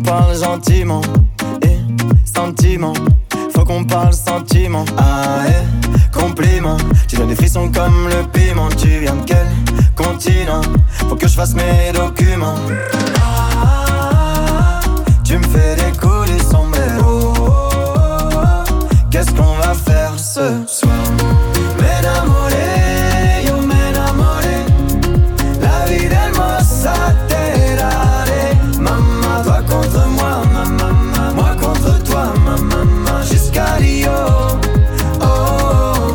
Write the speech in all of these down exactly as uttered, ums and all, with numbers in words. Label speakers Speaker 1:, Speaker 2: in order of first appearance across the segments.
Speaker 1: parle gentiment. Et sentiment, faut qu'on parle sentiment. Ah eh, compliment. Tu donnes des frissons comme le piment. Tu viens de quel continent? Faut que je fasse mes documents. Ah, tu me fais décoller sombrero. Qu'est-ce qu'on va faire ce soir? M'enamoré, yo m'enamoré. La vie d'hermosa te daré. Maman, toi contre moi, maman, moi contre toi, maman, jusqu'à Rio. Oh,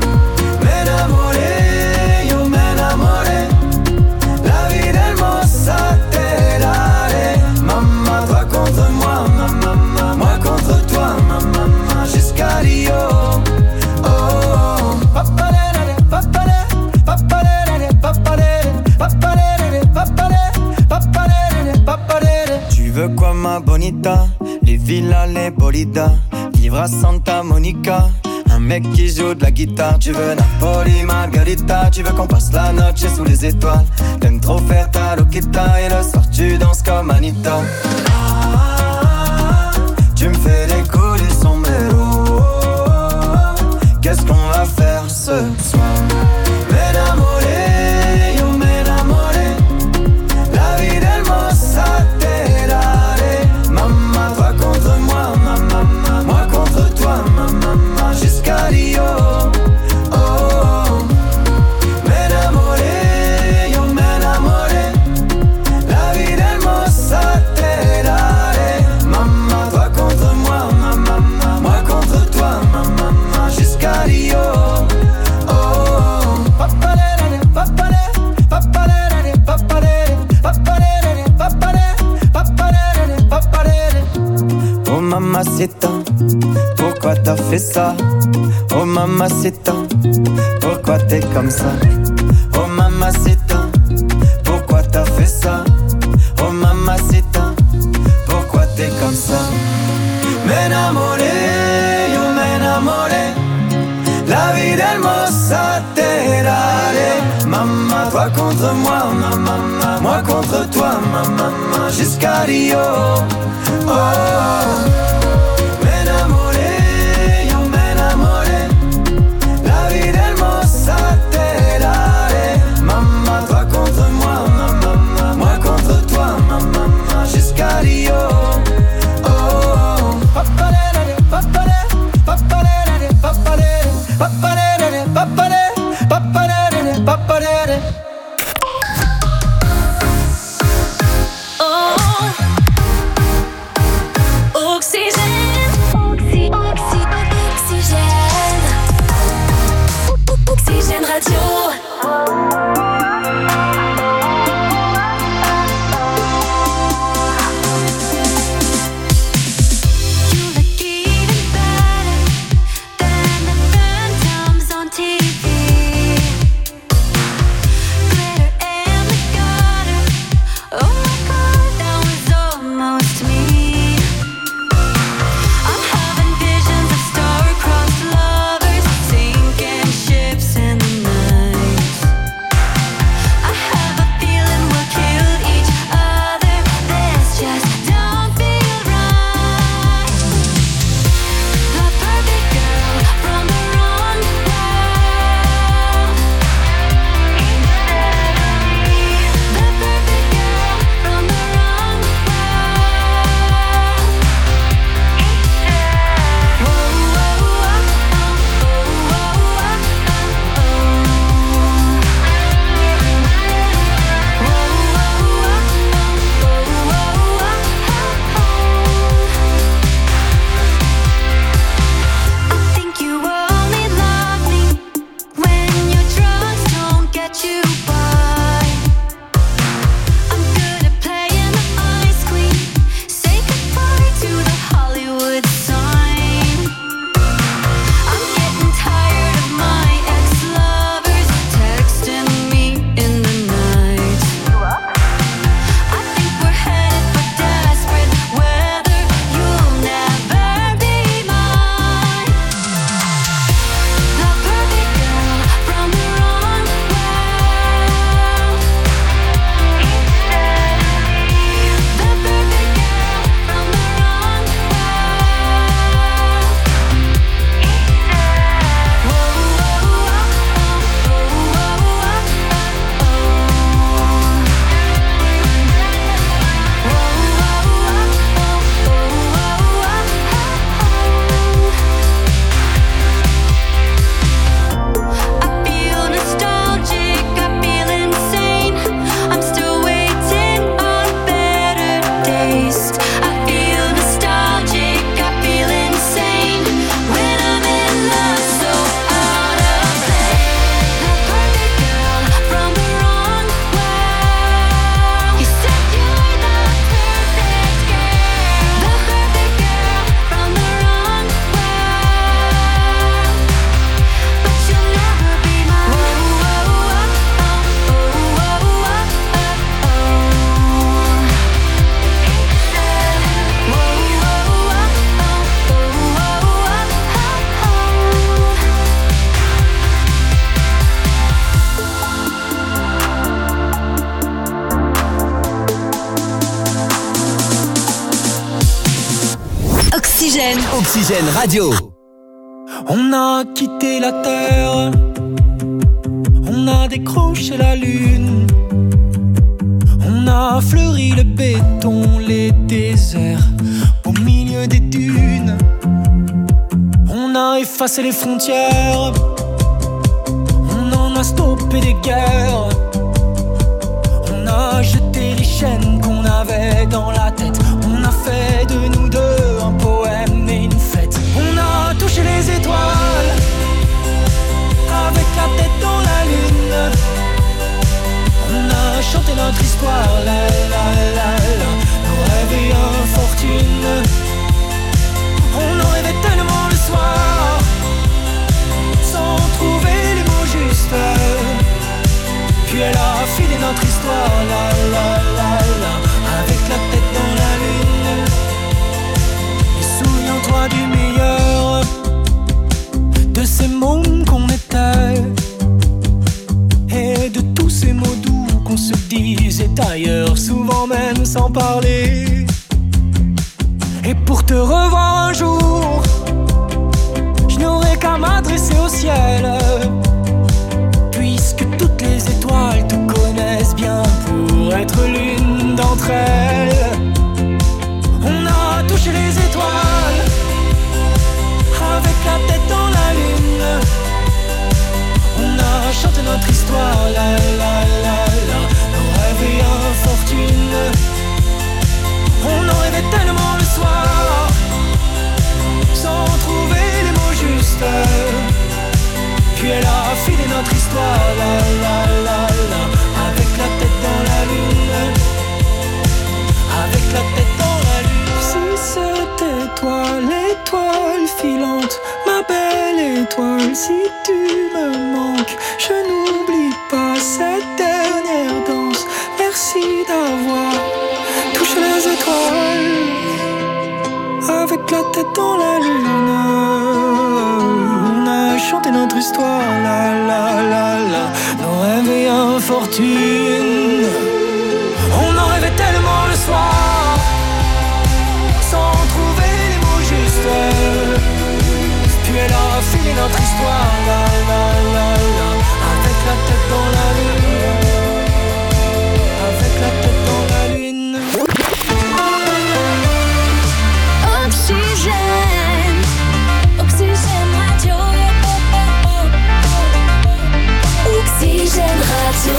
Speaker 1: m'enamoré, yo m'enamoré. La vie d'hermosa te daré. Maman, toi contre moi, maman, moi contre toi, maman, jusqu'à Rio. Tu veux quoi ma bonita? Les villas, les bolidas. Vivre à Santa Monica. Un mec qui joue de la guitare. Tu veux Napoli, Margarita. Tu veux qu'on passe la noche sous les étoiles. T'aimes trop faire ta loquita. Et le soir tu danses comme Anita. Ah, tu me fais décoller sombrero. Qu'est-ce qu'on va faire ce soir? M'enamoré, yo m'enamoré. La vie d'hermosa te daré. Maman, toi contre moi, maman, moi contre toi, maman, jusqu'à Rio. Oh, m'enamoré, yo m'enamoré. La vie d'hermosa te daré. Maman, toi contre moi, maman, moi contre toi, maman, jusqu'à Rio. Oh mamacita, pourquoi t'as fait ça? Oh mamacita, pourquoi t'es comme ça? Oh mamacita, pourquoi t'as fait ça? Oh mamacita, pourquoi t'es comme ça? M'enamoré, yo m'enamoré. La vie d'hermosa te daré. Maman, toi contre moi, maman, moi contre toi, maman, jusqu'à Rio. Oh, m'enamoré, yo m'enamoré. La vie d'hermosa te daré. Maman, toi contre moi, maman, moi contre toi, maman, jusqu'à Rio. Oh, papalé, papalé, papalé, papalé, papalé, papalé, papalé, papalé.
Speaker 2: Oxygène. Oxygène.
Speaker 3: Oxygène Radio.
Speaker 4: On a quitté la terre, on a décroché la lune, on a fleuri le béton, les déserts, au milieu des dunes. On a effacé les frontières, on en a stoppé des guerres. On a jeté les chaînes qu'on avait dans la tête. On a fait de nous deux un poème et une fête. On a touché les étoiles avec la tête dans la lune. On a chanté notre histoire, la la la la, nos rêves et infortune. On en rêvait tellement le soir, sans trouver les mots justes. Puis elle a filé notre histoire, la la la la, avec la tête dans la lune. Et souviens-toi du meilleur, de ces mômes qu'on était, et de tous ces mots doux qu'on se disait ailleurs, souvent même sans parler. Et pour te revoir un jour, je n'aurai qu'à m'adresser au ciel, puisque toutes les étoiles te connaissent bien pour être l'une d'entre elles. On a touché les étoiles avec la tête dans la lune. On a chanté notre histoire, la la la la, nos rêves et infortune. On en rêvait tellement le soir, sans trouver les mots justes. Puis elle a filé notre histoire, la la la la, avec la tête dans la lune, avec la tête dans la lune. Si c'était toi, l'étoile filante, ma belle étoile, si tu me manques, je n'oublie pas cette dernière danse. Merci d'avoir touché les étoiles, avec la tête dans la lune. On a chanté notre histoire, la la la la, nos rêves et infortune. On en rêvait tellement le soir, sans trouver les mots justes. Puis elle a filé notre histoire, la la la la, avec la tête dans la lune, avec la tête dans la lune.
Speaker 5: Oxygène, Oxygène Radio, Oxygène Radio.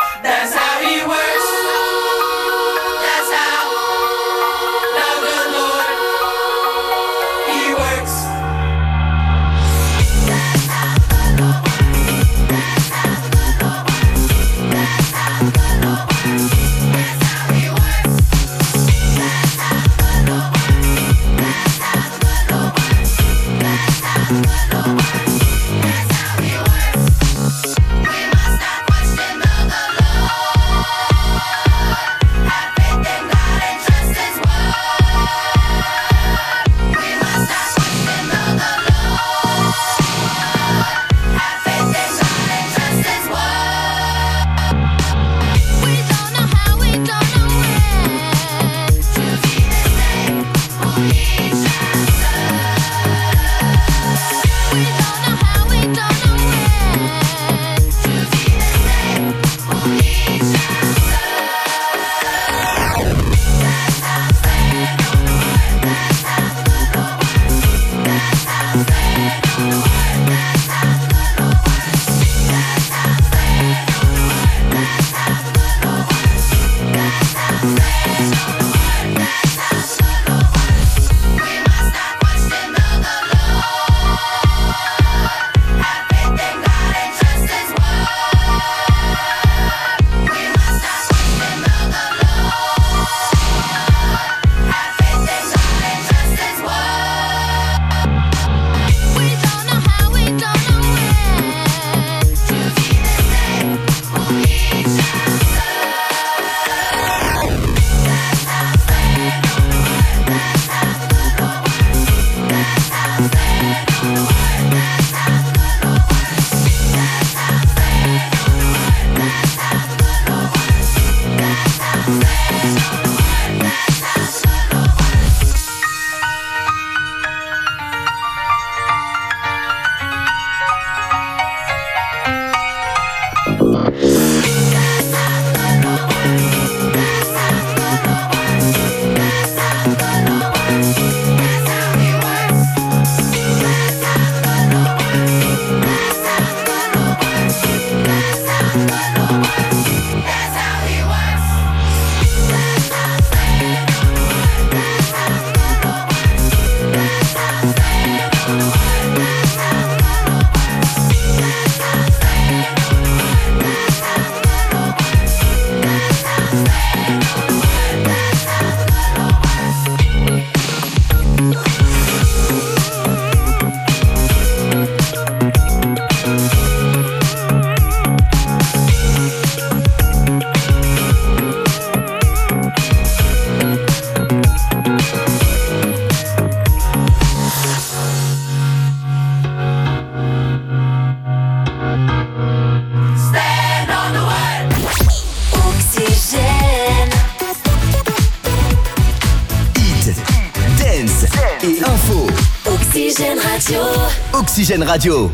Speaker 6: That's how he works. That's how love will know.
Speaker 2: et info.
Speaker 5: Oxygène Radio.
Speaker 2: Oxygène Radio.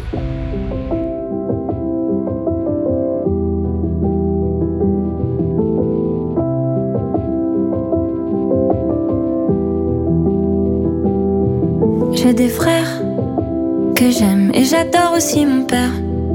Speaker 3: J'ai des frères que j'aime et j'adore aussi mon père.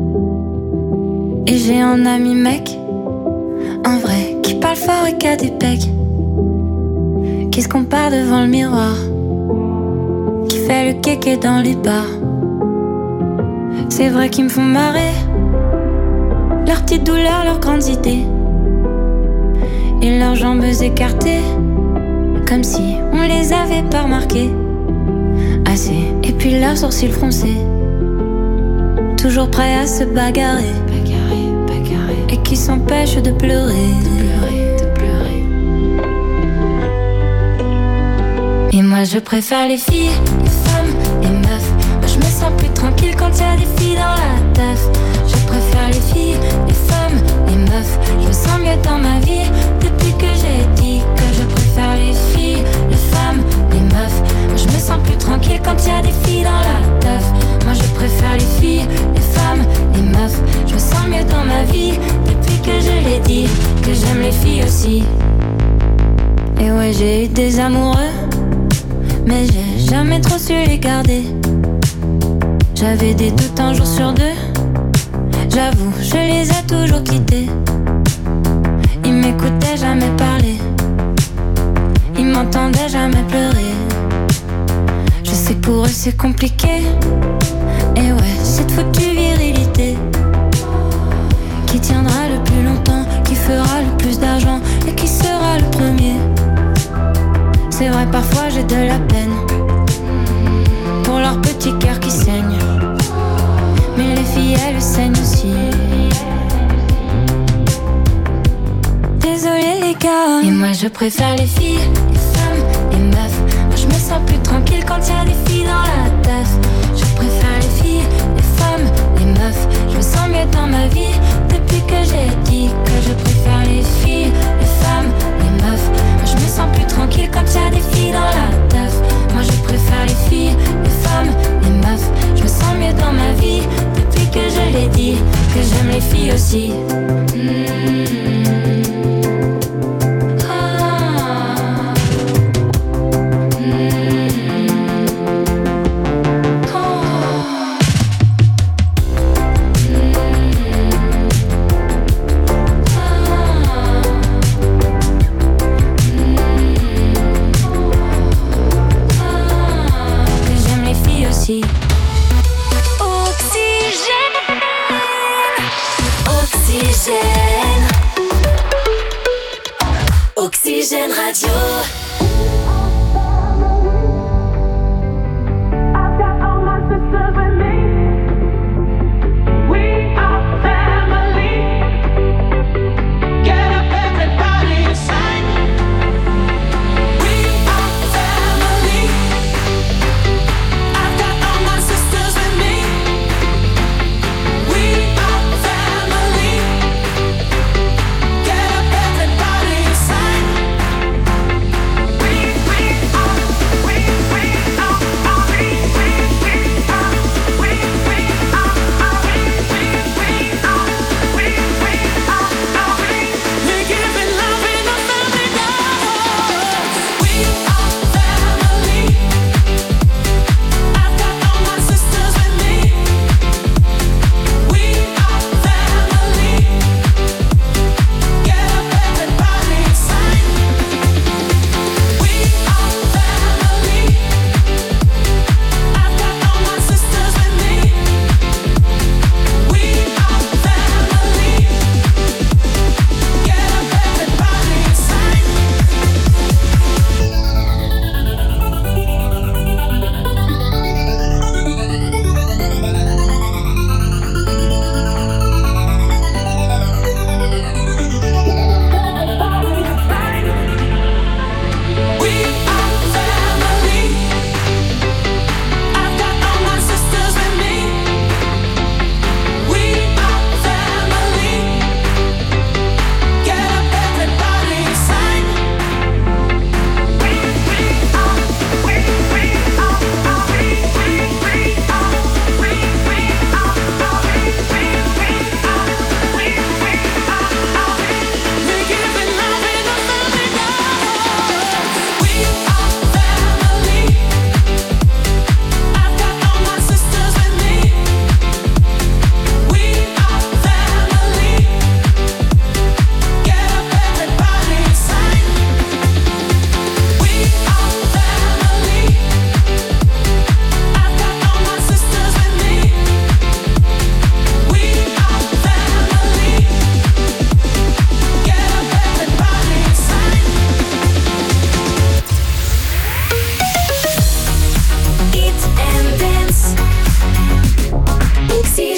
Speaker 3: Et j'ai un ami mec, un vrai, qui parle fort et qui a des pecs, qui se compare devant le miroir, qui fait le kéké dans les bars. C'est vrai qu'ils me font marrer, leurs petites douleurs, leurs grandes idées, et leurs jambes écartées, comme si on les avait pas remarquées assez. Et puis leurs sourcils froncés, toujours prêts à se bagarrer, bagarrer, bagarrer, et qui s'empêchent de pleurer, de pleurer, de pleurer. Et moi je préfère les filles, les femmes, les meufs. Moi je me sens plus tranquille quand y a des filles dans la teuf. Je préfère les filles, les femmes, les meufs. Je me sens mieux dans ma vie depuis que j'ai dit que je préfère les filles, les femmes, les meufs. Moi je me sens plus tranquille quand y a des filles dans la teuf. Moi je préfère les filles, les femmes, les meufs. Je me sens mieux dans ma vie depuis que je l'ai dit, que j'aime les filles aussi. Et ouais, j'ai eu des amoureux, mais j'ai jamais trop su les garder. J'avais des doutes un jour sur deux, j'avoue, je les ai toujours quittés. Ils m'écoutaient jamais parler, ils m'entendaient jamais pleurer. Je sais que pour eux c'est compliqué, et ouais, cette foutue virilité qui tiendra le plus longtemps, qui fera le plus d'argent et qui sera le premier. C'est vrai, parfois j'ai de la peine pour leur petit cœur qui saigne, mais les filles elles saignent aussi. Désolé les gars. Et moi je préfère les filles, les femmes, les meufs. Moi je me sens plus tranquille quand y a des filles dans la teuf. Je préfère les filles, les femmes, les meufs. Je me sens mieux dans ma vie depuis que j'ai dit que je préfère les filles, les femmes, les meufs. Moi je me sens plus tranquille quand y a des filles dans la teuf. Moi je préfère les filles, les femmes, les meufs. Je me sens mieux dans ma vie depuis que je l'ai dit, que j'aime les filles aussi. Mmh.
Speaker 5: Oxygène Radio.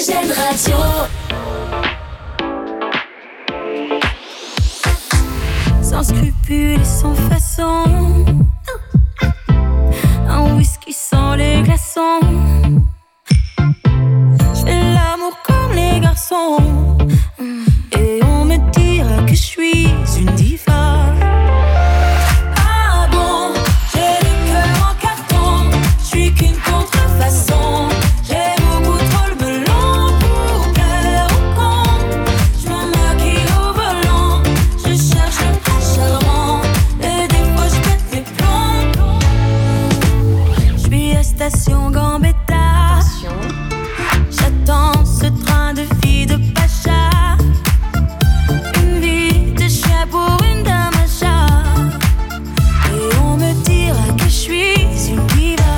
Speaker 5: Oxygène Radio.
Speaker 3: Sans scrupules et sans façon, un whisky sans les glaçons. J'fais l'amour comme les garçons, et on me dira que je suis une diva. Ah bon, j'ai le cœur en carton, je suis qu'une contrefaçon. J'ai beaucoup trop le melon pour plaire aux cons. Je me maquille au volant, je cherche le prince charmant, et des fois je pète les plombs. Je suis à station Gambetta, j'attends ce train de vie de Pacha. Une vie de chien pour une dame à chat, et on me dira que je suis une diva.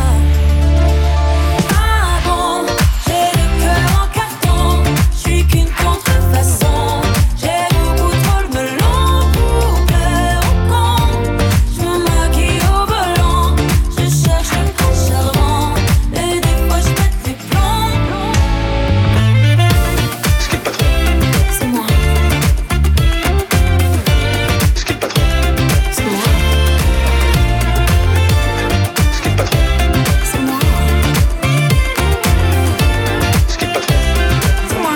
Speaker 3: Ah bon, j'ai le cœur en carton, je suis qu'une contrefaçon. J'ai beaucoup trop le melon pour plaire aux cons. Je me maquille au volant, je cherche le prince charmant, et des fois je pète les plombs. C'est moi. C'est moi. C'est moi. C'est moi.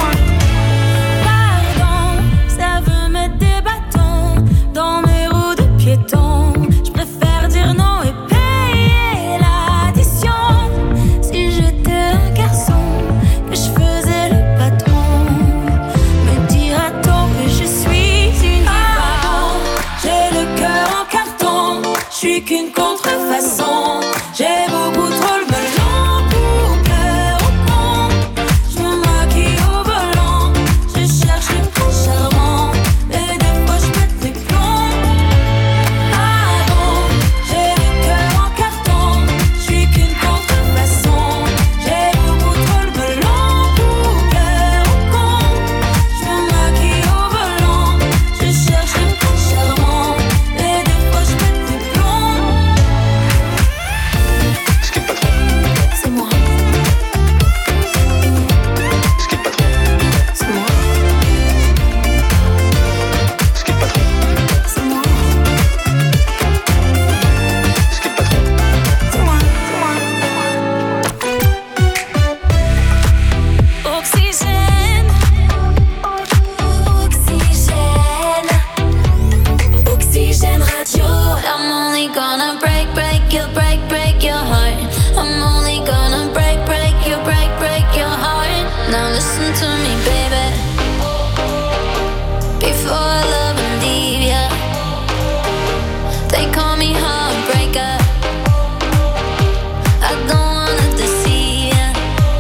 Speaker 3: Pardon, ça veut mettre des bâtons dans mes roues de piéton. Je préfère dire non et payer l'addition. Si j'étais un garçon, que je faisais le patron, me dira-t-on que je suis une diva. J'ai le cœur en carton, je suis qu'une contrefaçon. J'ai beaucoup trop le melon pour plaire aux cons. Je me maquille au volant, je cherche le prince charmant, et des fois je pète les plombs. Ah bon, j'ai le cœur en carton, je suis qu'une contrefaçon. J'ai beaucoup trop le melon pour plaire aux cons. Je me maquille au volant, je cherche le prince charmant, et des fois je pète les plombs. C'est moi. C'est moi. C'est moi. C'est moi. Oxygène.
Speaker 5: Oxygène. Oxygène Radio.
Speaker 3: I'm only gonna break, break your, break, break your heart. I'm only gonna break, break your, break, break your heart. Now listen to me, baby. Before I love and leave ya, they call me heartbreaker. I don't wanna deceive ya.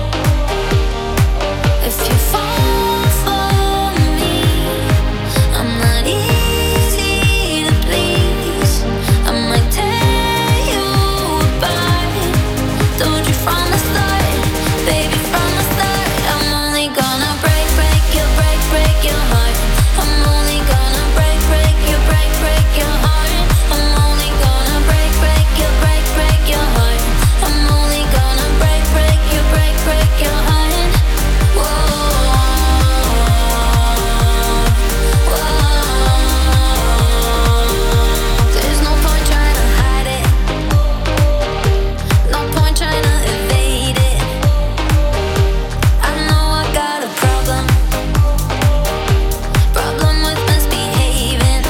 Speaker 3: If you fall for me, I'm not easy to please. I might tear you apart. Told you from the start, baby, from the start. I'm only gonna break, break your, break, break your heart. I'm only gonna break, break your, break, break your heart. I'm only gonna break, break your, break, break your heart. I'm only gonna break, break your, break, break your heart. Whoa, whoa. There's no point trying to hide it. No point trying to evade it. I know I got a problem. Problem with misbehaving.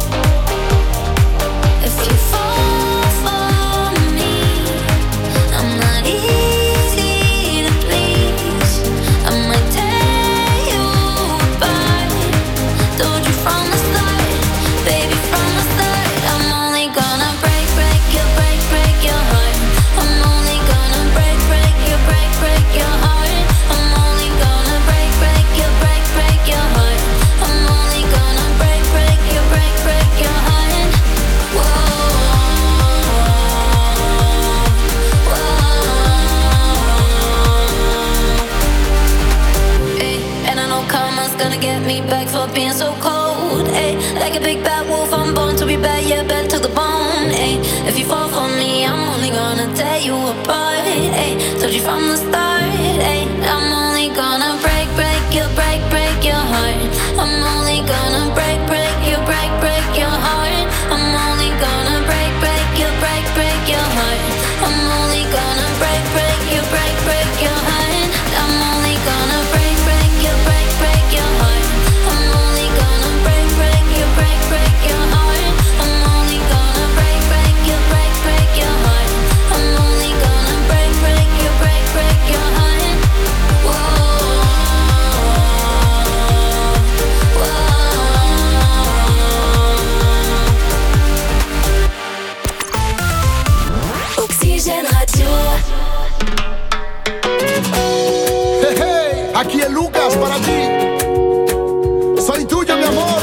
Speaker 3: If you fall for me, I'm not easy to please. I might tear you apart. Told you from the start, baby, from the start. I'm only gonna break, break your, break, break your heart. I'm only gonna break, break your, break, break your heart. I'm only gonna break, break your, break, break your heart. I'm only gonna break, break your, break, break your heart. Whoa, whoa. Ay, and I know karma's gonna get me back for being so cold. Ay, like a big bad wolf, I'm born to be bad, yeah, bad to the bone. Ay, if you fall for me, I'm only gonna tear you apart. Ay, told you from the start. Ay, I'm only gonna
Speaker 6: Aquí es Lucas para ti. Soy tuya, mi amor.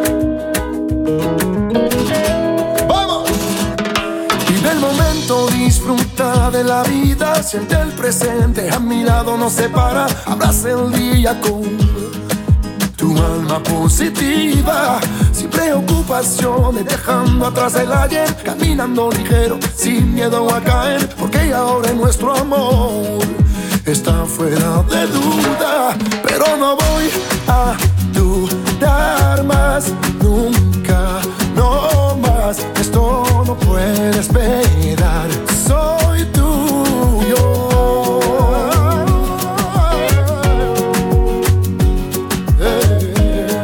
Speaker 6: ¡Vamos! Vive el momento, disfruta de la vida. Siente el presente, a mi lado no se para. Abraza el día con tu alma positiva. Sin preocupaciones, dejando atrás el ayer. Caminando ligero, sin miedo a caer. Porque ahora nuestro amor está fuera de duda. Pero no voy a dudar más nunca, no más. Esto no puede esperar. Soy tuyo. Eh.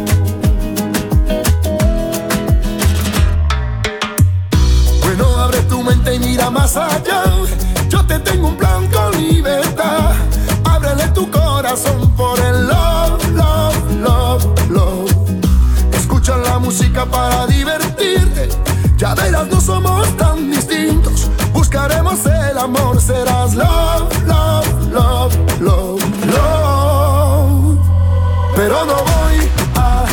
Speaker 6: Bueno, abre tu mente y mira más allá. Yo te tengo un plan con libertad. Ábrele tu corazón por el love, love, love, love. Escucha la música para divertirte. Ya verás, no somos tan distintos. Buscaremos el amor, serás love, love, love, love, love. Pero no voy a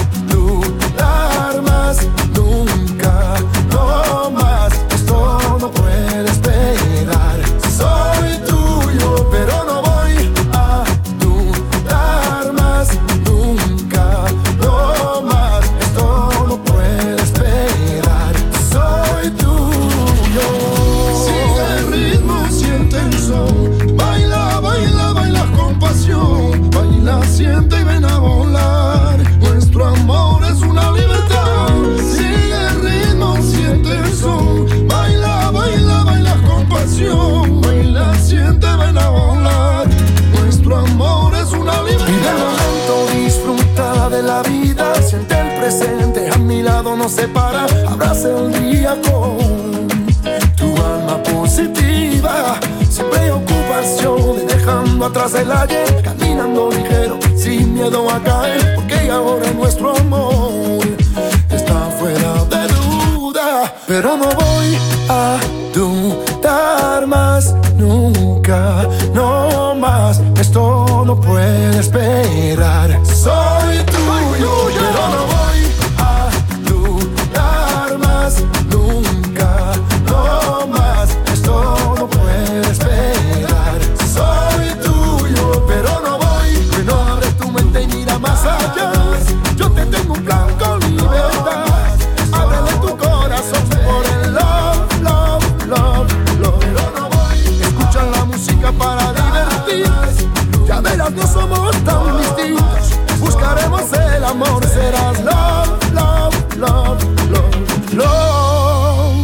Speaker 6: dudar más nunca, no más. Esto no puede esperar. Soy tuyo, pero no voy a dudar más nunca, no más. Esto no puede esperar. Soy tuyo. Sigue el ritmo, siente el son. Baila, baila, baila con pasión. Baila, siente y ven a volar. Nuestro amor es una libertad. Sigue el ritmo, siente el son. Baila, baila, baila con pasión. Baila, siente, ven a volar. Nuestro amor es una libertad. Vive el momento, disfruta de la vida. Siente el presente, a mi lado no se para. Abraza el día con tu alma positiva. Sin preocupaciones, dejando atrás el ayer. Caminando ligero, sin miedo a caer. Porque ahora nuestro amor está fuera de duda. Pero no voy a dudar más nunca, no más. Esto no puede esperar. Soy tuyo, pero no voy a dudar más nunca, no más. Esto no puede esperar. Soy tuyo, pero no voy. Bueno, abre tu mente y mira más allá. Yo te tengo un plan con libertad. Ábrele tu corazón por el love, love, love, love. Pero no voy. Escucha la música para divertirte. Ya verás, no somos tan distintos. Buscaremos el amor, serás love, love, love, love, love.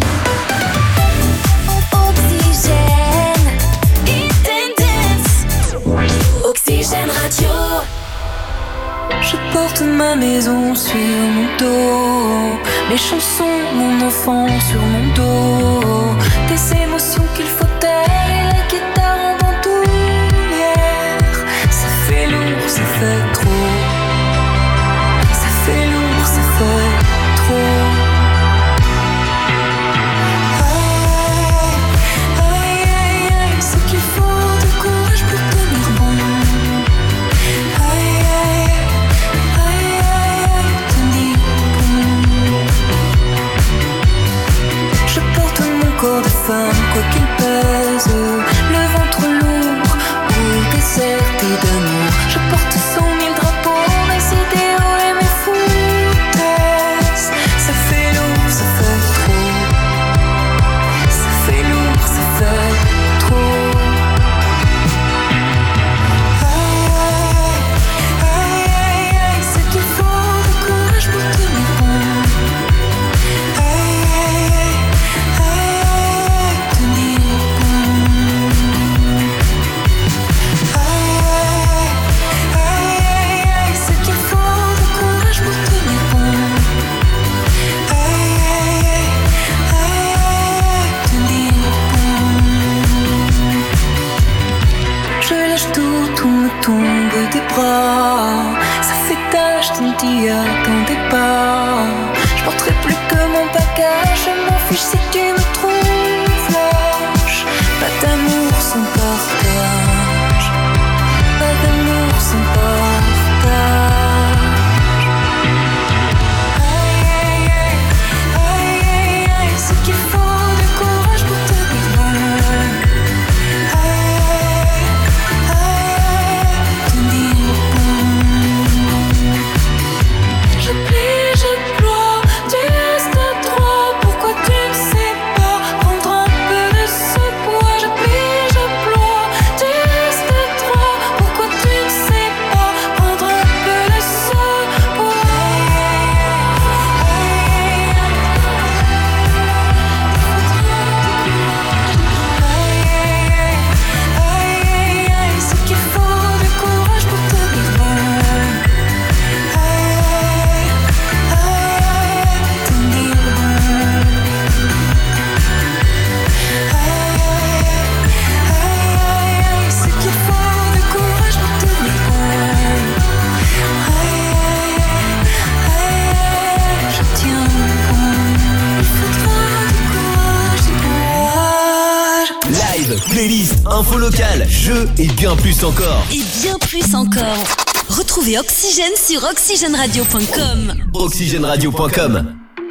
Speaker 5: Oxygène, Intense. Oxygène Radio.
Speaker 3: Je porte ma maison sur mon dos, les chansons, mon enfant sur mon dos, des émotions qu'il faut taire et la guitare en bandoulière. Ça fait lourd, ça fait trop. Ça fait lourd, ça fait trop. Aïe, aïe, aïe, aïe, ce qu'il faut de courage pour tenir bon. Aïe, aïe, aïe, aïe, aïe, tenir bon. Je porte mon corps de femme, quoi qu'il pèse, le ventre lourd, pour déserté d'amour. Je porte cent mille drapeaux, mes idéaux et mes foutaises. Ça fait lourd, ça fait trop. Ça fait lourd, ça fait trop. Aïe, aïe, aïe, aïe, ce qu'il faut de courage pour tenir bon. Aïe, aïe, aïe, aïe, tenir bon. Aïe, aïe, aïe, aïe, ce qu'il faut de courage pour tenir bon. Aïe, aïe, aïe, aïe, tenir bon. Je lâche tout, tout me tombe des bras. Ça fait tâche, tu ne t'y attendais pas. Je porterai plus que mon bagage. Je m'en fiche si tu me trouves lâche. Pas d'amour sans partage. Pas d'amour
Speaker 2: playlists, infos locales, jeux et bien plus encore.
Speaker 7: Et bien plus encore. Retrouvez Oxygène sur oxygène radio point com.
Speaker 2: oxygène radio point com.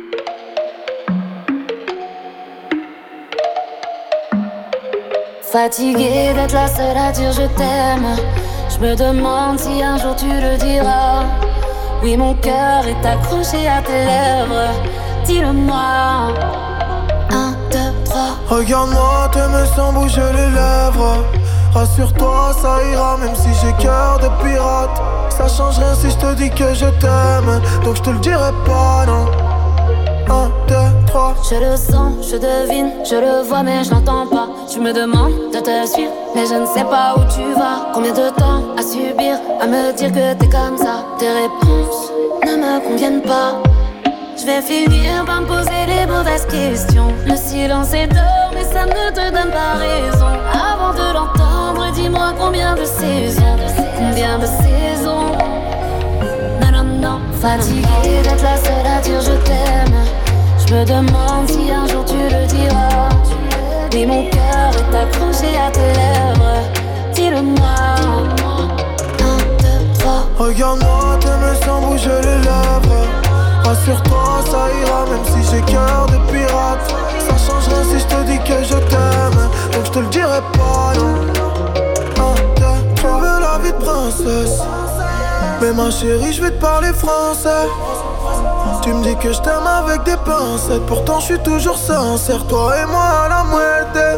Speaker 3: Fatiguée d'être la seule à dire je t'aime. Je me demande si un jour tu le diras. Oui, mon cœur est accroché à tes lèvres. Dis-le-moi. Un, deux, trois.
Speaker 8: Regarde-moi, t'aimes sans bouger les lèvres. Rassure-toi, ça ira même si j'ai cœur de pirate. Ça change rien si je te dis que je t'aime. Donc je te le dirai pas, non. Un, deux, trois.
Speaker 3: Je le sens, je devine, je le vois mais je l'entends pas. Tu me demandes de te suivre, mais je ne sais pas où tu vas. Combien de temps à subir, à me dire que t'es comme ça. Tes réponses ne me conviennent pas. Je vais finir par me poser les mauvaises questions. Le silence est d'or mais ça ne te donne pas raison. Avant de l'entendre, dis-moi combien de saisons. Combien de saisons. Non, non, non. Fatiguée d'être la seule à dire je t'aime. Je me demande si un jour tu le diras. Et mon cœur est accroché à tes lèvres. Dis-le-moi. Un, deux, trois.
Speaker 8: Regarde-moi, t'aimes sans bouger les lèvres. Rassure-toi, ça ira même si j'ai cœur de pirate. Ça change rien si je te dis que je t'aime. Donc je te le dirai pas, non. Un, deux, tu veux la vie de princesse. Mais ma chérie, je vais te parler français. Tu me dis que je t'aime avec des pincettes. Pourtant je suis toujours sincère, toi et moi à la muerte.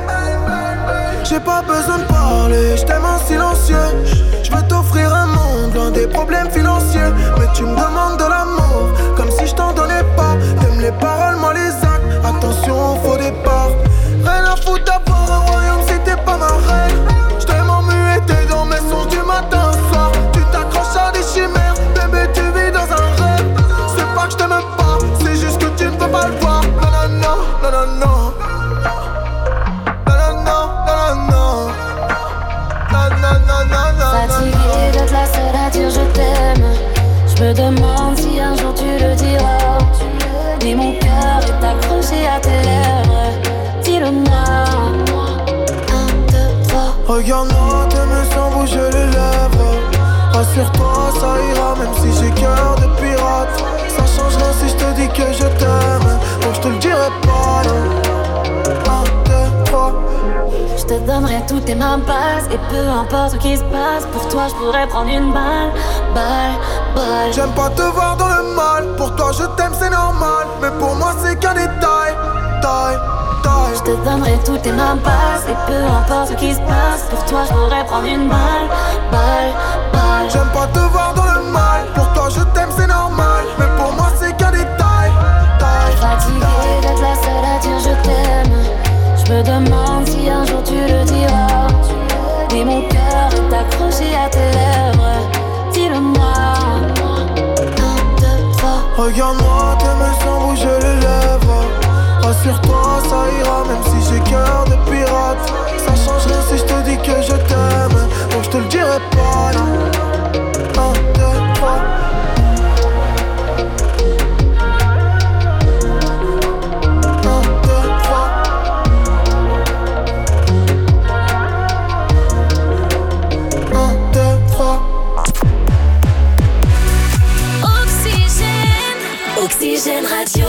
Speaker 8: J'ai pas besoin de parler, je t'aime en silencieux. Je veux t'offrir un monde loin des problèmes financiers. Mais tu me demandes de l'amour, comme si je t'en donnais pas. T'aimes les paroles, moi les actes, attention au faux départ. Rien à foutre d'avoir un royaume si t'es pas ma reine. Je t'aime en muet, t'es dans mes songes du matin au soir. Tu t'accroches à des chimères, bébé tu vis dans un rêve. C'est pas que je t'aime pas, c'est juste que tu ne peux pas le voir. Non, non, non, non, non, non.
Speaker 3: Fatiguée d'être la seule à dire je t'aime. Je me demande si un jour tu le diras. Mais mon cœur est accroché à tes lèvres. Dis-le-moi. Un, deux, trois.
Speaker 8: Regarde-moi, t'aimes sans bouger les lèvres. Rassure-toi, ça ira même si j'ai cœur de pirate. Ça change rien si je te dis que je t'aime. Donc je te le dirai pas, non. Un, deux, trois.
Speaker 3: Je te donnerai toutes tes mains basses. Et peu importe ce qui se passe, pour toi je pourrais prendre une balle. Balle, balle.
Speaker 8: J'aime pas te voir dans le mal. Pour toi je t'aime c'est normal. Mais pour moi c'est qu'un détail. Taille, taille.
Speaker 3: Je te donnerai toutes tes mains basses. Et peu importe ce qui se passe, pour toi je pourrais prendre une balle. Balle, balle.
Speaker 8: J'aime pas te voir dans le mal. Pour toi je t'aime c'est normal. Mais pour moi c'est qu'un détail. Taille.
Speaker 3: Fatiguée d'être la seule à dire je t'aime. Je me demande si un jour tu le diras. Et mon cœur est accroché à tes lèvres. Dis-le-moi. Un, deux, trois.
Speaker 8: Regarde-moi, t'aimes sans bouger les lèvres. Rassure-toi, ça ira même si j'ai cœur de pirate. Ça change rien si je te dis que je t'aime. Donc je te le dirai pas, non. Un, deux, trois.
Speaker 5: Oxygène Radio.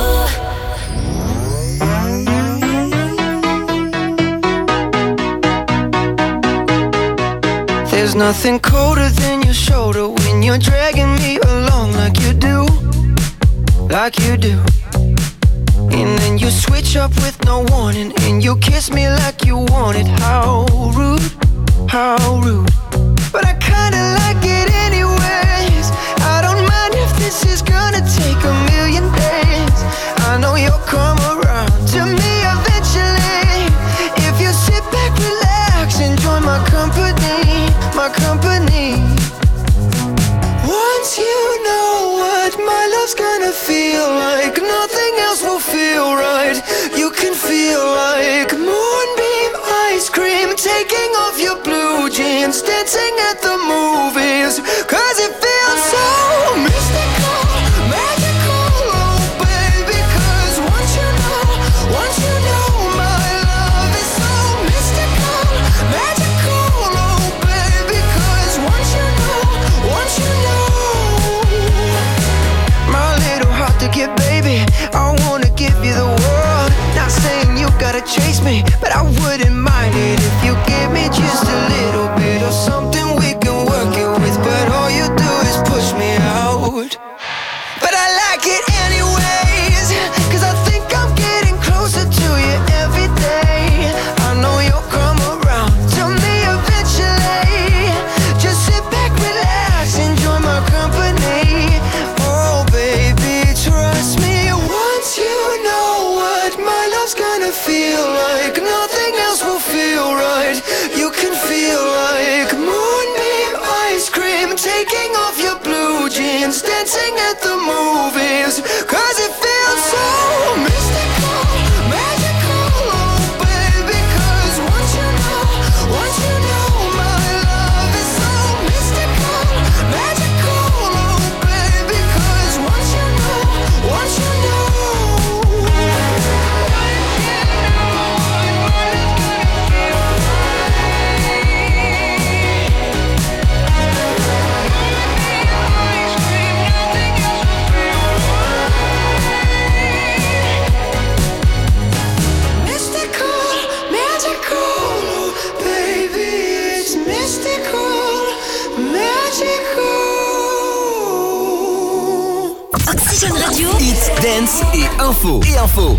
Speaker 9: There's nothing colder than your shoulder when you're dragging me along like you do, like you do. And then you switch up with no warning and you kiss me like you want it. How rude, how rude. But I kinda like it anyways. I don't mind if this is gonna take a million days. I know you'll come around to me eventually. If you sit back, relax, enjoy my company, my company. Once you know what my love's gonna feel like, nothing else will feel right. You can feel like moonbeam ice cream, taking off your blue jeans. wouldn't mind it if you give me just a little bit of something we can work it with. But all you do is push me out. But I like it anyways, cause I think I'm getting closer to you every day. I know you'll come around to me eventually. Just sit back, relax, enjoy my company. Oh baby, trust me, once you know what my love's gonna feel like, nothing else will feel right. You can feel like moonbeam ice cream, taking off your blue jeans, dancing at the movies, cause it feels so mystical, magical, oh baby, cause once you know, once you know my love is so mystical, magical, oh baby, cause once you know, once you know.
Speaker 7: Oxygène Radio.
Speaker 2: Hit, dance et info. Et info.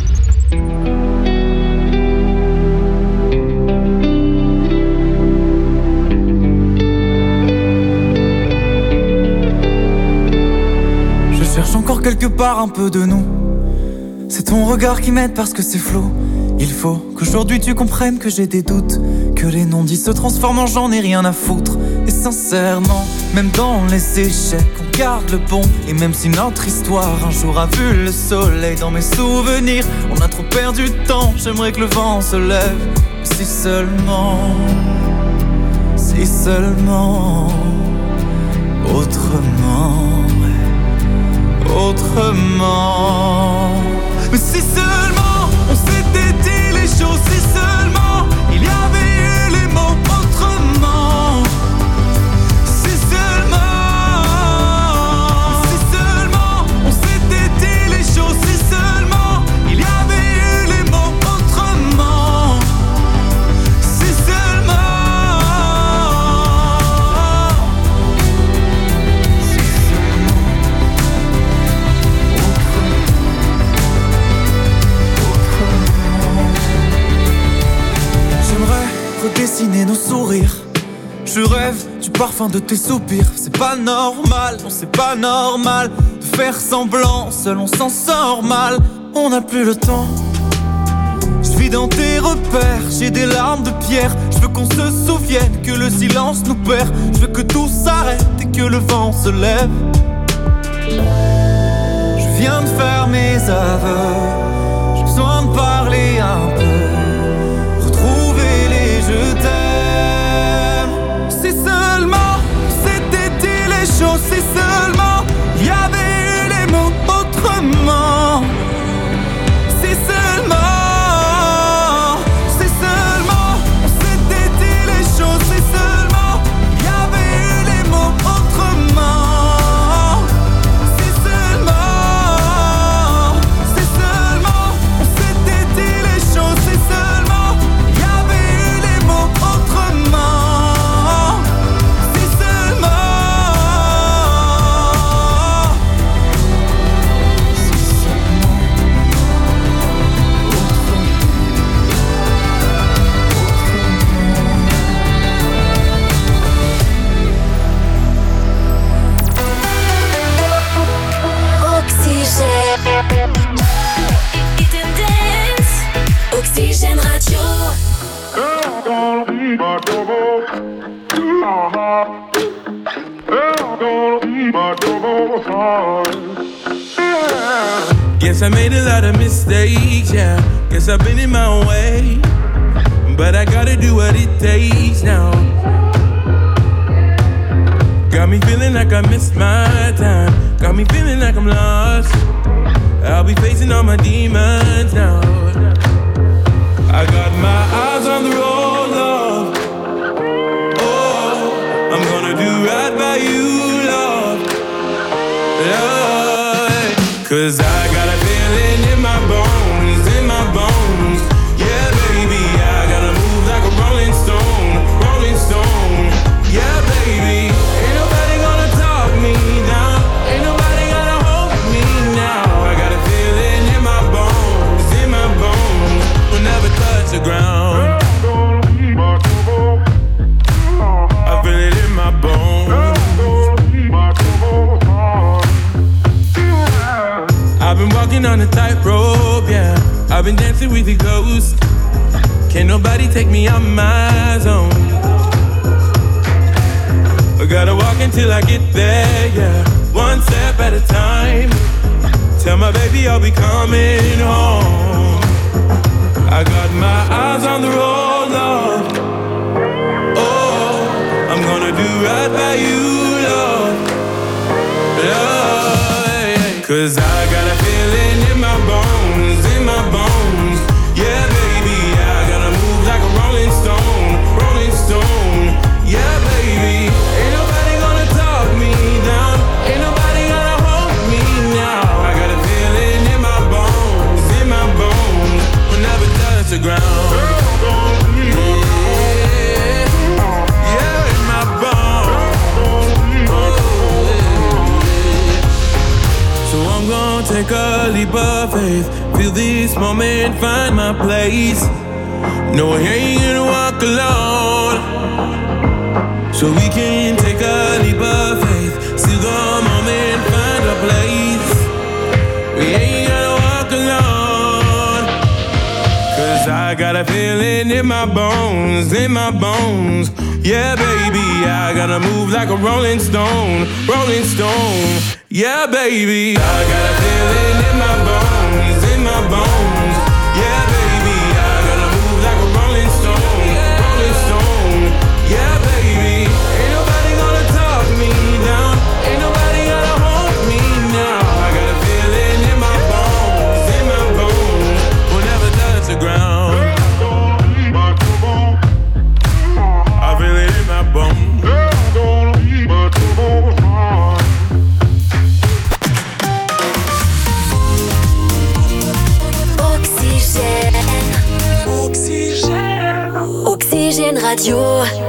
Speaker 10: Je cherche encore quelque part un peu de nous. C'est ton regard qui m'aide parce que c'est flou. Il faut qu'aujourd'hui tu comprennes que j'ai des doutes, que les non-dits se transforment en j'en ai rien à foutre. Et sincèrement, même dans les échecs, on garde le bon. Et même si notre histoire un jour a vu le soleil, dans mes souvenirs, on a trop perdu de temps. J'aimerais que le vent se lève, si seulement, si seulement, autrement, autrement. Mais si seulement on s'était dit les choses, si seulement il y avait eu les mots autrement. Si seulement, si seulement on s'était dit les choses, si seulement il y avait eu les mots autrement. Si seulement, si seulement, redessiner nos sourires. Je rêve du parfum de tes soupirs. C'est pas normal, non c'est pas normal de faire semblant, seul on s'en sort mal. On n'a plus le temps. Je vis dans tes repères, j'ai des larmes de pierre. Je veux qu'on se souvienne que le silence nous perd. Je veux que tout s'arrête et que le vent se lève. Je viens de faire mes aveux, j'ai besoin de parler un peu, retrouver les je t'aime. Si seulement c'était dit les choses, si seulement il y avait eu les mots autrement. Si seulement, si seulement on s'était dit les choses, si seulement il y avait eu les mots autrement. Si seulement, si seulement on s'était dit les choses, si seulement il y avait eu les mots autrement. Si seulement, si seulement
Speaker 5: Oxygène. Hit and dance. Oxygène Radio.
Speaker 11: Guess I made a lot of mistakes, yeah. Guess I've been in my own way, but I gotta do what it takes now. Got me feeling like I missed my time. Got me feeling like I'm lost. I'll be facing all my demons now. I got my eyes on the road, love. Oh, I'm gonna do right by you, love. Love. Cause I got a feeling in my bones, in my bones. Yeah, baby, I been walking on a tightrope, yeah. I've been dancing with the ghost. Can't nobody take me out my zone. I gotta walk until I get there, yeah. One step at a time. Tell my baby I'll be coming home. I got my eyes on the road, Lord. Oh, I'm gonna do right by you, Lord. Lord, cause I got a feeling in my bones, in my bones. Yeah, baby, I gotta move like a rolling stone, rolling stone. Yeah, baby, ain't nobody gonna talk me down. Ain't nobody gonna hold me now. I got a feeling in my bones, in my bones. We'll never touch the ground. Yeah, yeah, in my bones. So I'm gonna take a leap of faith. Feel this moment, find my place. No, I ain't gonna walk alone. So we can take a leap of faith. See the moment, find a place. We ain't gonna walk alone. Cause I got a feeling in my bones, in my bones. Yeah, baby, I gotta move like a rolling stone, rolling stone. Yeah, baby, I got a feeling in my bones, in my bones. Yeah, baby, I gotta move like a rolling stone, rolling stone. Yeah, baby, ain't nobody gonna talk me down. Ain't nobody gonna hold me now. I got a feeling in my bones, in my bones. We'll never touch the ground. I feel it in my bones.
Speaker 5: Oxygène. Oxygène Radio.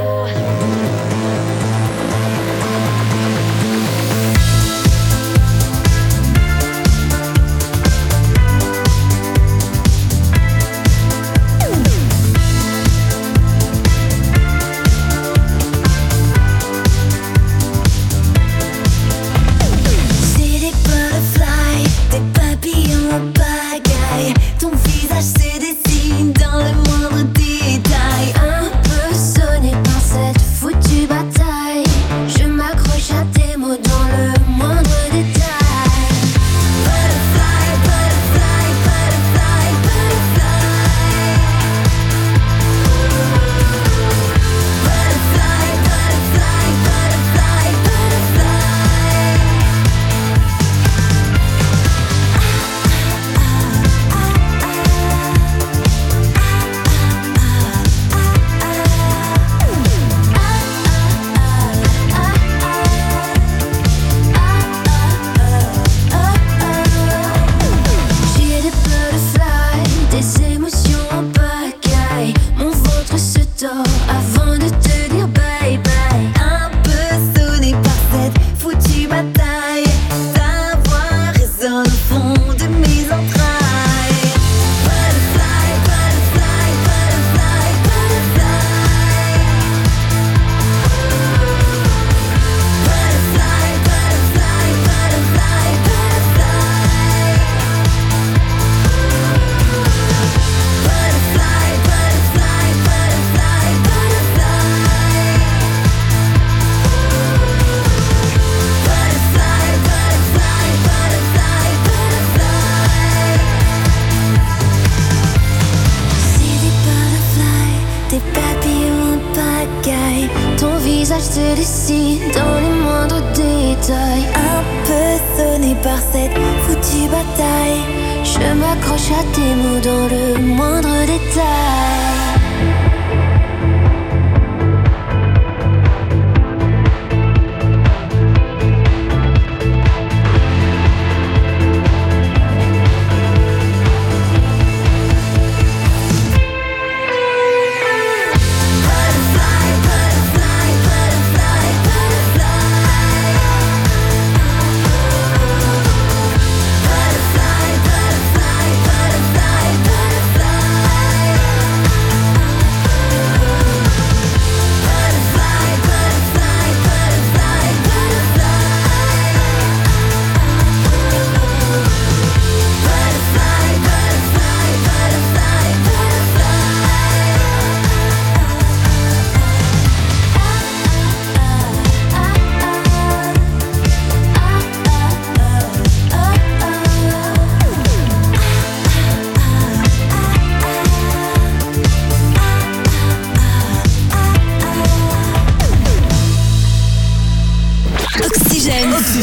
Speaker 3: se dessine dans les moindres détails. Un peu sonné par cette foutue bataille, je m'accroche à tes mots dans le moindre détail.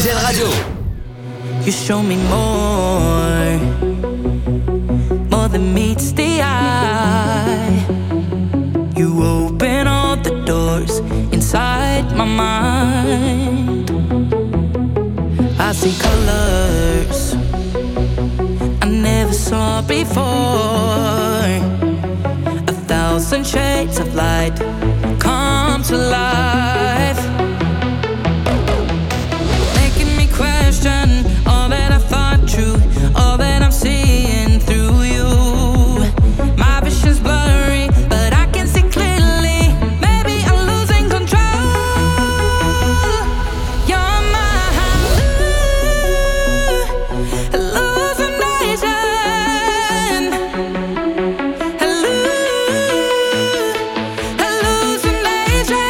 Speaker 2: Oxygène Radio.
Speaker 12: You show me more, more than meets the eye. You open all the doors inside my mind. I see colors I never saw before. A thousand shades of light come to life, making me question all that I thought true, all that I'm seeing through you. My vision's blurry, but I can see clearly. Maybe I'm losing control. You're my hallucination, hallucination.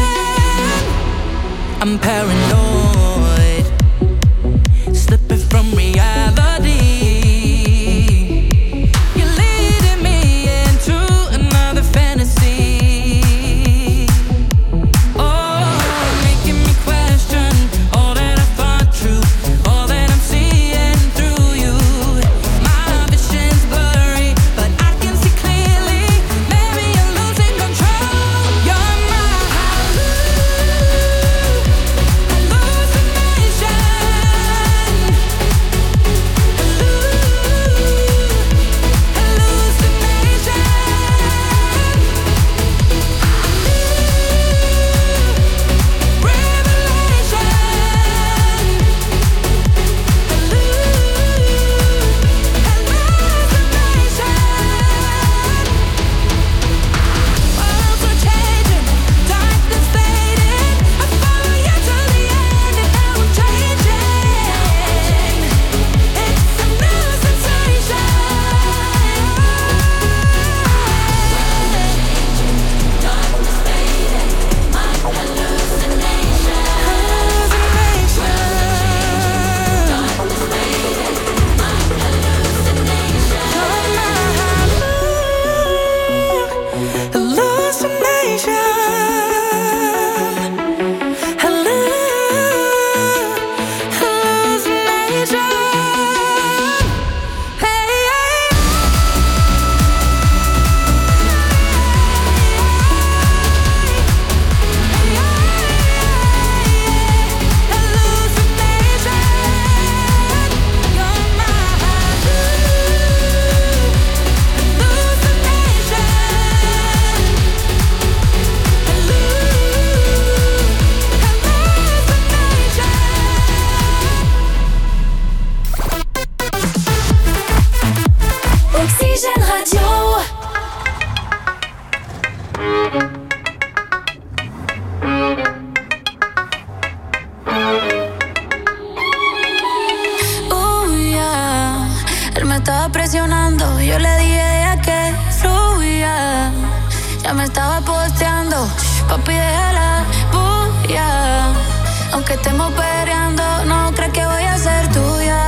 Speaker 12: I'm paranoid, slipping from reality. You're leading me into another fantasy. Oh, making me question all that I thought true, all that I'm seeing through you. My vision's blurry, but I can see clearly. Maybe I'm losing control. You're my
Speaker 5: Oxygène Radio.
Speaker 3: Oh, yeah. Él me estaba presionando, yo le dije a que fluya. Ya me estaba posteando, papi déjala bulla. Aunque estemos peleando, no crees que voy a ser tuya.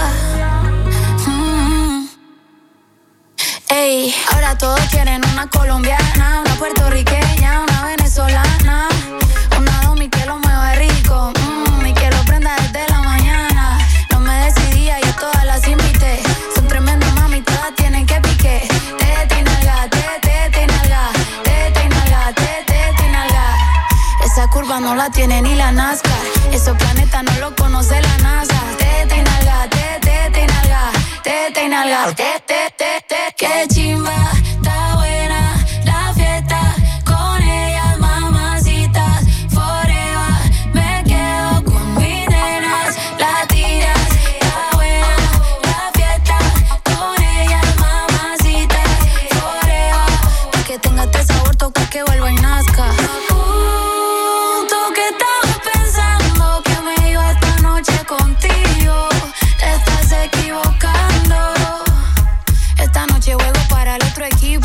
Speaker 3: Mm. Ey, ahora todos quieren una colombiana, una puertorriqueña, una venezolana, una domi que lo mueve rico. Mm, y que lo prenda desde la mañana. No me decidía, yo todas las invité. Son tremendas mami, todas tienen que pique. Tete y nalga, tete y nalga, tete y nalga, tete y nalga. Esa curva no la tiene ni la NASCAR. Esos planetas no lo conoce la NASA. Tete y nalga, tete y nalga, tete y nalga, tete, tete, tete. Qué chimba, está buena la fiesta. Con ellas mamacitas, forever. Me quedo con mis nenas, las tiras. Está buena la fiesta. Con ellas mamacitas, forever. Pa' que tenga este sabor, toca que vuelva y nazca. Uh, tú que estabas pensando que me iba esta noche contigo, te estás equivocando. Esta noche juego para el otro equipo.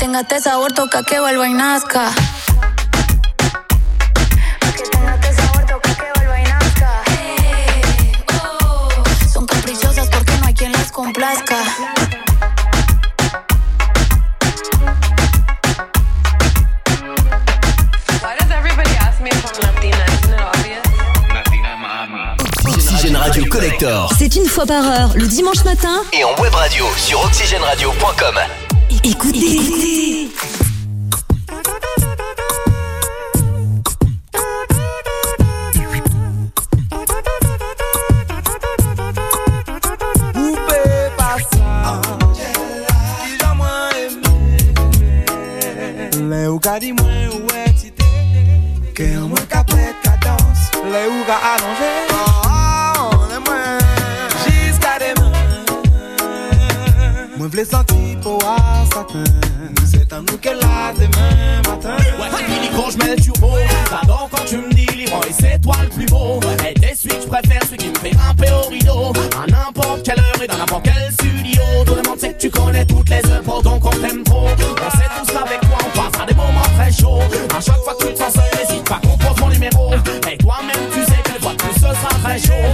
Speaker 3: tenga este sabor, toca que vuelva y nazca. Que tenga este sabor, toca que vuelva y nazca. Hey, oh. Son caprichosas porque no hay quien las complazca.
Speaker 2: Oxygène Radio Collector.
Speaker 7: C'est une fois par heure, le dimanche matin.
Speaker 2: Et en web radio sur oxygène radio point com.
Speaker 7: Écoutez, écoutez.
Speaker 8: Le ou ka di mwen ou etite Ke an mwen ka pet ka dans Le ou ka alonge Oh, le mwen Jiska demen Mwen vle santi pou a satin C'est un nous que la demain matin
Speaker 13: Ouais, fini quand je mets le turbo J'adore quand tu me dis libre et c'est toi le plus beau Et t'es celui que je préfère, celui qui me fait grimper au rideau À n'importe quelle heure et dans n'importe quel studio Tout le monde sait que tu connais toutes les œuvres donc on t'aime trop On sait tous qu'avec toi on passera des moments très chauds À chaque fois que tu te sens seul, n'hésite pas qu'on pose mon numéro Et toi-même tu sais que fois de plus ce sera très chaud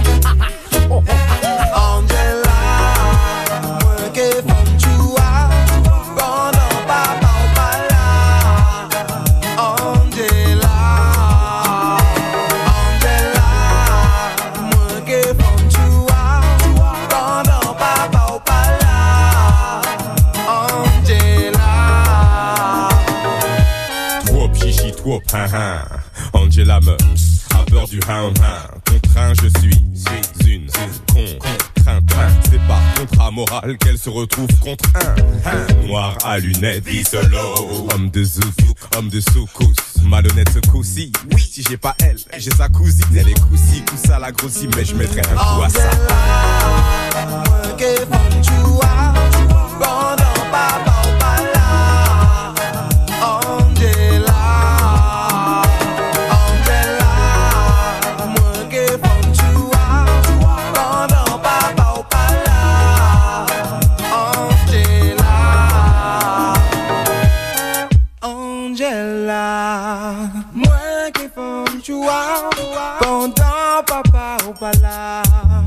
Speaker 8: Angela, moi qui femme tu as Pendant papa ou pas là Angela, Angela, moi qui femme tu as Pendant papa ou pas là Angela.
Speaker 11: Trop chichi, trop hein Angela me a peur du hein hein. Contraint je suis, suis une contrainte. C'est par contrat moral qu'elle se retrouve contre un noir à lunettes, dit solo. Homme de zouzou, homme de soukous. Malhonnête ce coup-ci, oui, si j'ai pas elle, j'ai sa cousine. Elle est coussi, tout ça la grossit, mais je mettrai un coup à ça.
Speaker 8: Moi qui femme tu as Pendant papa ou pas là Angela, Angela, moi qui femme tu as Pendant papa ou pas là Angela, Angela, moi qui femme tu as Pendant papa ou pas là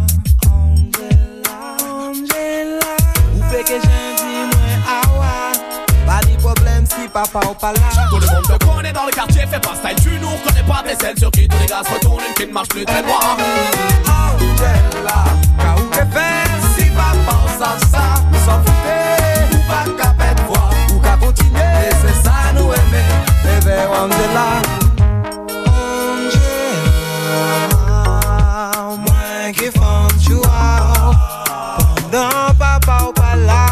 Speaker 8: Angela, ou fait que j'ai dit moi awa Pas de problème si papa ou pas là
Speaker 13: Tout le monde te connaît dans le quartier, fais pas style, tu nous reconnais pas. T'es celle sur qui tous les gars se retournent, une qui ne marche plus très droit.
Speaker 8: Angela, ka ou que fait si papa ou savent ça Nous s'en foutait, ou pas qu'à pète voix Ou qu'à continuer, et c'est ça nous aimer Bébé Angela Angela, moi qui femme tu as Pendant papa ou pas là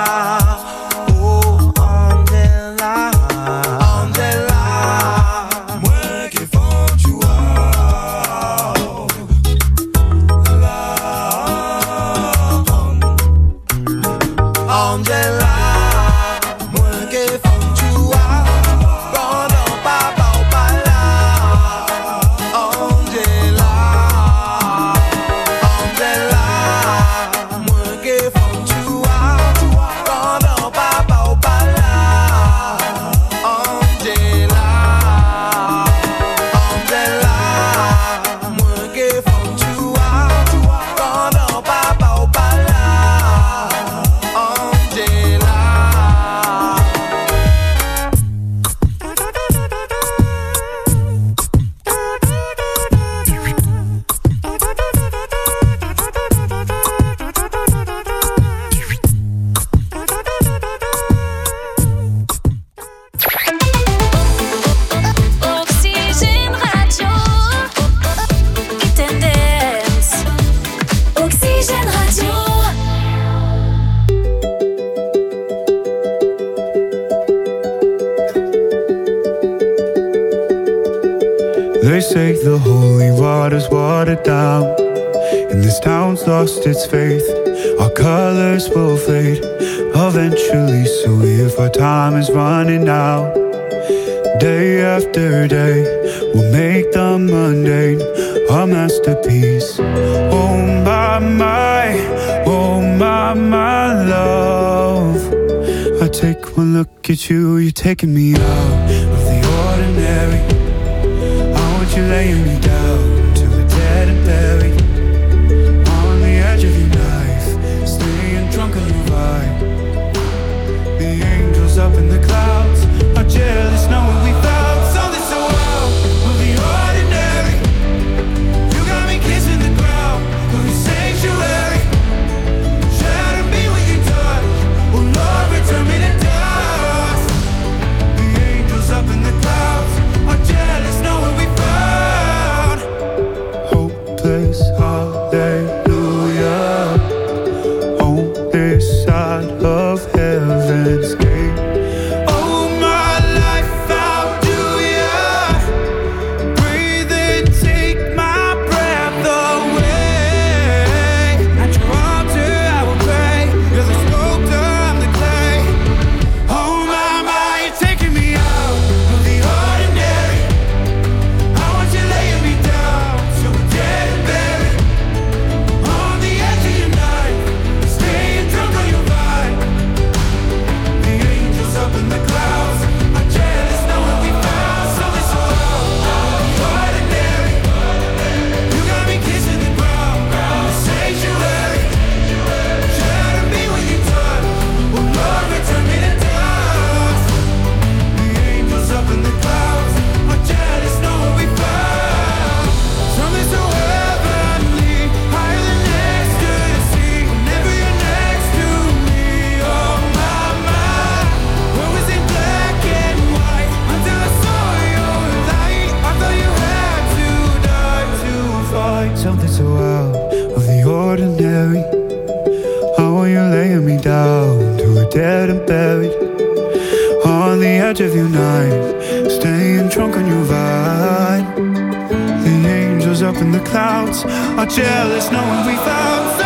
Speaker 8: Oh Angela, Angela, moi qui femme tu as Angela, moi qui femme tu as Pendant papa ou pas là Angela, Angela, moi qui femme tu as Pendant papa ou pas là Angela, Angela, moi qui femme tu as Pendant papa ou pas là Angela.
Speaker 3: Oxygène Radio. It and dance. Oxygène Radio.
Speaker 14: They say the holy water's watered down, and this town's lost its faith. Our colors will fade eventually, so if our time is running out, day after day, we'll make the mundane our masterpiece. Oh my, my, oh my, my love, I take one look look at you, you're taking me out of the ordinary. I want you laying me down till we're dead and buried. On the edge of your knife, staying drunk on your vibe. The angels up in the clouds are jealous knowing we found something so out of the ordinary. You got me kissing the ground of your sanctuary. Shatter me with your touch, oh Lord, return me to dust. The angels up in the clouds are jealous knowing we found hopeless hallelujah on this side of heaven's gate. Oh, my life, how do ya breathe and take my breath away? At your altar I will pray. You're the sculptor, I'm the clay. Oh my, my, you're taking me out of the ordinary. I want you laying me down till we're dead and buried. On the edge of your knife, staying drunk on your vibe. The angels up in the clouds are jealous knowing we found something so out of the ordinary. You got me kissing the ground in the sanctuary. Shatter me with your touch, oh Lord, return me to dust. The angels up in the clouds are jealous knowing we found something so heavenly, higher than ecstasy. Whenever you're next to me, oh my, my. What was in black and white until I saw your light? I thought you had to die to fight something so out of the ordinary. I want you laying me down till we're dead and buried. On the edge of your knife, staying drunk on your vine. The angels up in the clouds are jealous knowing we found